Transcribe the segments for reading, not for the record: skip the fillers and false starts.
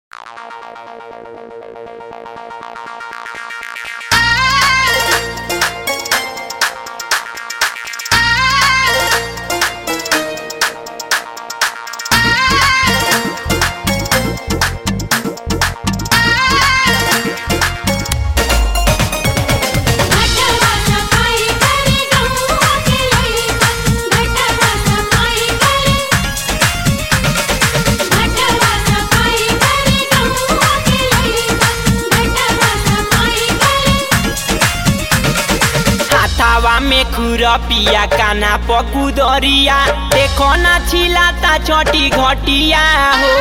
में खुरपिया काना पकुदरिया देखो ना छिलाता छोटी घटिया हो।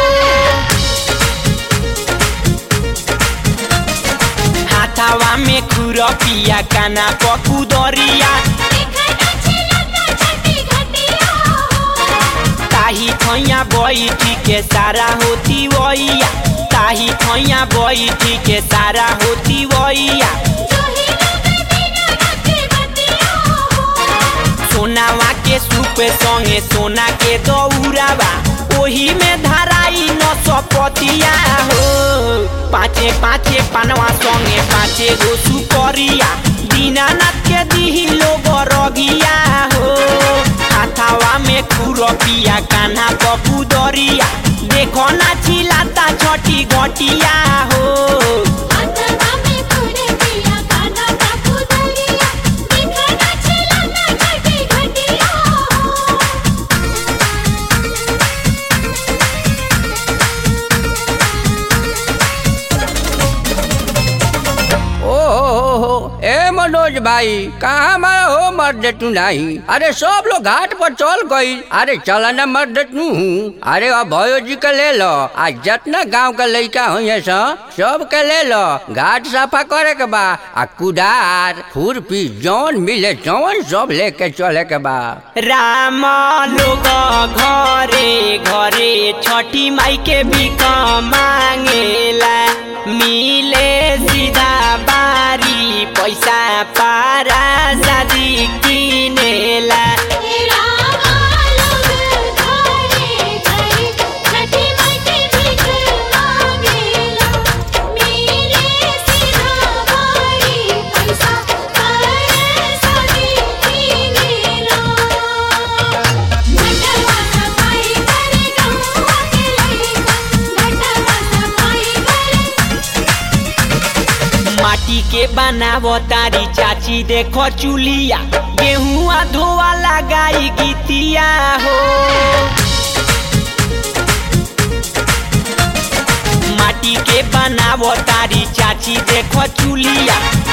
हाथावा में खुरपिया काना पकुदरिया ताही खैया बैठी के सारा होती वैया, ताही खैया बैठी के सारा होती वैया। सोनावा के सूप संगे सोना के दौरावा ओही में धराई न सपतिया हो। पाँचे पाँचे पनवा संगे पाँचे गो सुपरिया दीनानाथ के दिही लोग रगिया हो। हाथावा में खुरपिया कान्हा पकुदरिया देखो ना छिलाता छोटी घटिया हो। ए मनोज भाई कहाँ हमारा हो मर्द तू नहीं? अरे सब लोग घाट पर चल गई। अरे चला ना मर्द तू हूँ। अरे अब भयो जी का ले लो, आज जितना गांव का लड़का हो सब के ले लो। घाट सफा करे के बा आ कुदार खुरपी जौन मिले जौन सब लेके चले के बा। राम लोग घरे घरे छठी माई के भीख मांगेला, मिले सीधा बारी पैसा पारा शादी किनेला। माटी के बनावो तारी चाची देखो चुलिया, गेहुआ धोआ लगाई गीतिया हो। माटी के बनावो तारी चाची देखो चुलिया,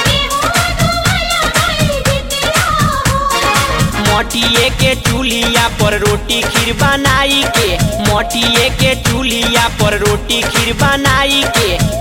मोटिए के चूल्हिया पर रोटी खीर बनाई के, मोटिए के चूल्हिया पर रोटी खीर बनाई के।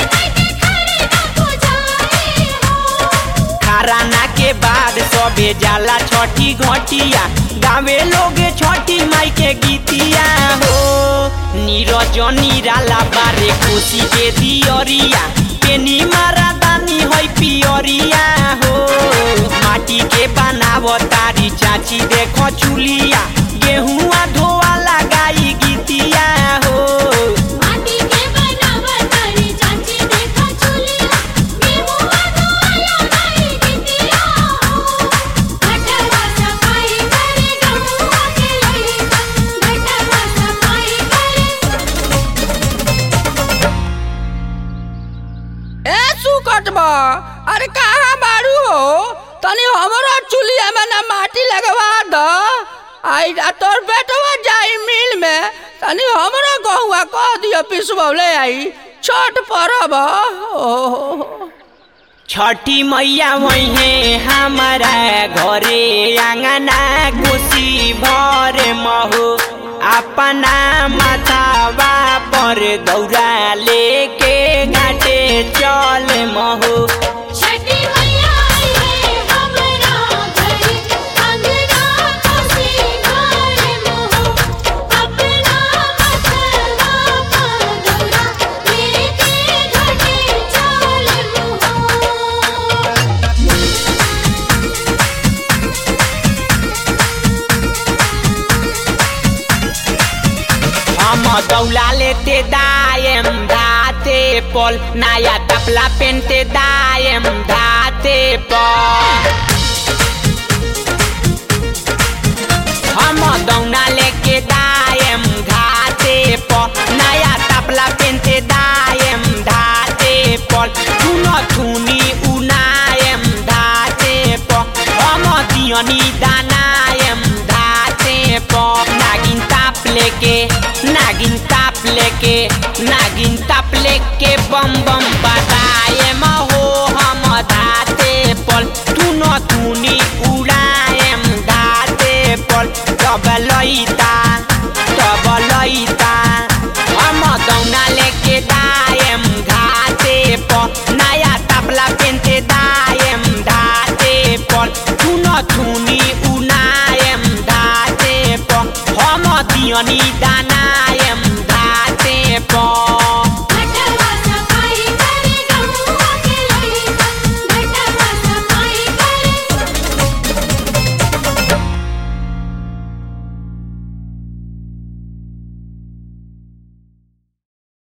खराना के बाद सबे जाला छठी घटिया, गावे लोग छठी माई के गीतिया हो। नीरज निराला बारे खुशी के दियरिया, पेनी मारा दानी होई पियरिया हो। माटी के बनावो तारी चाची देखो चुलिया, गेहुआ धोआ लगाई गीतिया हो। अरे कहाँ बारू हो? तनी हमारा चुलिया में ना माटी लगवा दो। आई तोर बेटवा जाई मिल में, तनी हमारा गहुआ कह दियो पिसवले आई छठ परब। छठी मैया वही हमारा घरे आंगना खुशी भर महु, अपना माथावा पर दौरा लेके घाटे चल महु। दौला लेते दाए दायम धाते पल नया तपला पेनते दायम धाते पल हम दौना लेके दायम धाते पल नया तपला पेनते दायम धाते पल थुनो थुनी उनायम धाते पल हम दियनी दानायम धाते पल नागिन ताप लेके बम बम बताए